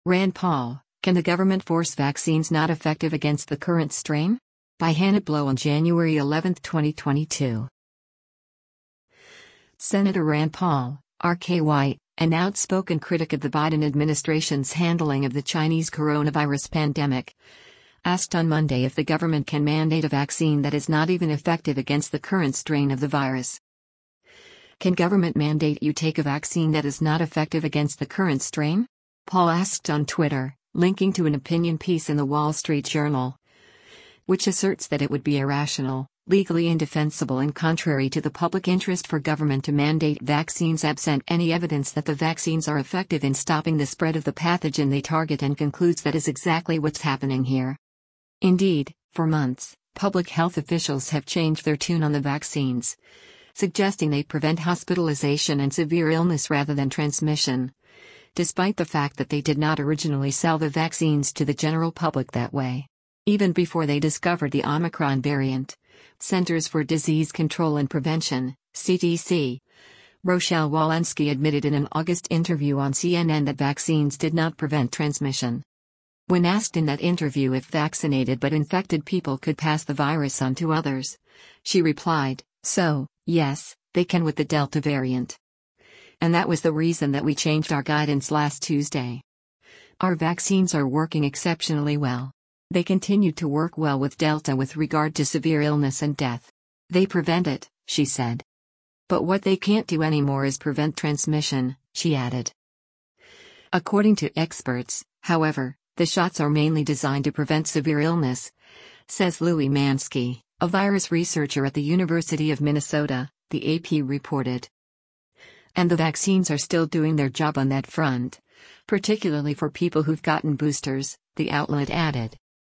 Rand Paul, Can the Government Force Vaccines Not Effective Against the Current Strain? By Hannah Blow on January 11, 2022. Senator Rand Paul, RKY, an outspoken critic of the Biden administration's handling of the Chinese coronavirus pandemic, asked on Monday if the government can mandate a vaccine that is not even effective against the current strain of the virus. Can government mandate you take a vaccine that is not effective against the current strain? Paul asked on Twitter, linking to an opinion piece in the Wall Street Journal, which asserts that it would be irrational, legally indefensible and contrary to the public interest for government to mandate vaccines absent any evidence that the vaccines are effective in stopping the spread of the pathogen they target, and concludes that is exactly what's happening here. Indeed, for months, public health officials have changed their tune on the vaccines, suggesting they prevent hospitalization and severe illness rather than transmission, despite the fact that they did not originally sell the vaccines to the general public that way. Even before they discovered the Omicron variant, Centers for Disease Control and Prevention, CDC, Rochelle Walensky admitted in an August interview on CNN that vaccines did not prevent transmission. When asked in that interview if vaccinated but infected people could pass the virus on to others, she replied, "So, yes, they can with the Delta variant. And that was the reason that we changed our guidance last Tuesday. Our vaccines are working exceptionally well. They continue to work well with Delta with regard to severe illness and death. They prevent it," she said. "But what they can't do anymore is prevent transmission," she added. According to experts, however, the shots are mainly designed to prevent severe illness, says Louis Mansky, a virus researcher at the University of Minnesota, the AP reported. And the vaccines are still doing their job on that front, particularly for people who've gotten boosters, the outlet added.